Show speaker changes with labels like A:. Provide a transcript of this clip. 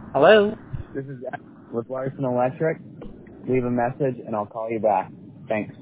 A: Hello, this is Ed with Larson Electric. Leave a message and I'll call you back. Thanks.